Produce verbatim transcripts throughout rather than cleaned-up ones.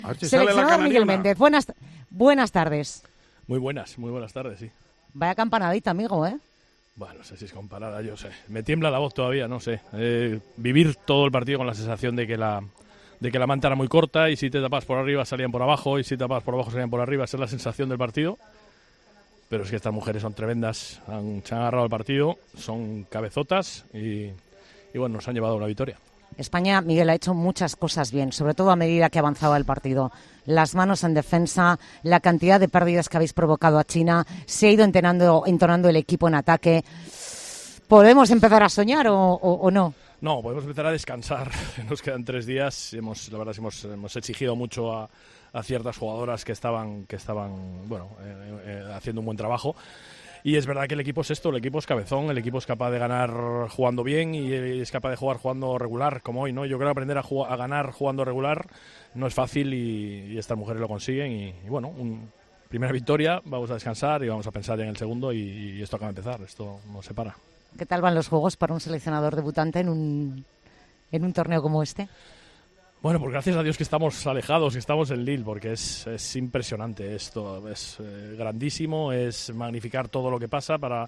A ver si Seleccionador Miguel Méndez, buenas, buenas tardes. Muy buenas, muy buenas tardes, sí. Vaya campanadita, amigo, ¿eh? Bueno, no sé si es comparada, yo sé. Me tiembla la voz todavía, no sé. Eh, vivir todo el partido con la sensación de que la de que la manta era muy corta y si te tapas por arriba salían por abajo y si te tapas por abajo salían por arriba. Esa es la sensación del partido. Pero es que estas mujeres son tremendas, han, se han agarrado al partido, son cabezotas y, y bueno, nos han llevado a una victoria. España, Miguel, ha hecho muchas cosas bien, sobre todo a medida que avanzaba el partido. Las manos en defensa, la cantidad de pérdidas que habéis provocado a China, se ha ido entonando, entonando el equipo en ataque. ¿Podemos empezar a soñar o, o, o no? No, podemos empezar a descansar. Nos quedan tres días. Hemos, la verdad, es que hemos, hemos exigido mucho a, a ciertas jugadoras que estaban, que estaban, bueno, eh, eh, haciendo un buen trabajo. Y es verdad que el equipo es esto, el equipo es cabezón, el equipo es capaz de ganar jugando bien y es capaz de jugar jugando regular, como hoy, ¿no? Yo creo que aprender a, jugar, a ganar jugando regular no es fácil y, y estas mujeres lo consiguen y, y bueno, un, primera victoria, vamos a descansar y vamos a pensar en el segundo y, y esto acaba de empezar, esto no se para. ¿Qué tal van los juegos para un seleccionador debutante en un, en un torneo como este? Bueno, pues gracias a Dios que estamos alejados, que estamos en Lille, porque es, es impresionante esto, es eh, grandísimo, es magnificar todo lo que pasa para,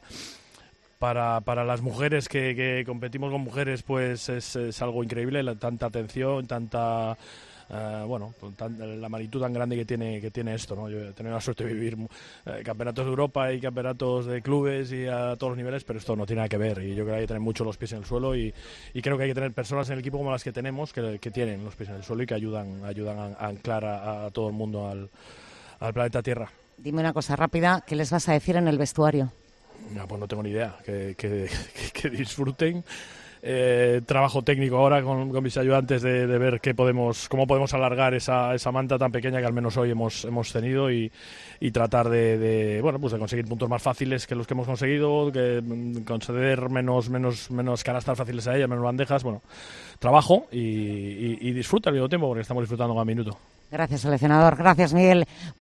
para, para las mujeres que, que competimos con mujeres, pues es, es algo increíble, la, tanta atención, tanta... Uh, bueno, tan, la magnitud tan grande que tiene que tiene esto, ¿no? Yo he tenido la suerte de vivir eh, campeonatos de Europa y campeonatos de clubes y a todos los niveles, pero esto no tiene nada que ver y yo creo que hay que tener mucho los pies en el suelo y, y creo que hay que tener personas en el equipo como las que tenemos que, que tienen los pies en el suelo y que ayudan ayudan a, a anclar a, a todo el mundo al, al planeta Tierra. Dime una cosa rápida, ¿qué les vas a decir en el vestuario? No, pues no tengo ni idea, que, que, que, que disfruten. Eh, trabajo técnico ahora con, con mis ayudantes de, de ver qué podemos, cómo podemos alargar esa, esa manta tan pequeña que al menos hoy hemos, hemos tenido y, y tratar de, de, bueno, pues de conseguir puntos más fáciles que los que hemos conseguido, que conceder menos, menos, menos canastas fáciles a ella, menos bandejas. Bueno, trabajo y, y, y disfruta al mismo tiempo porque estamos disfrutando cada minuto. Gracias, seleccionador. Gracias, Miguel.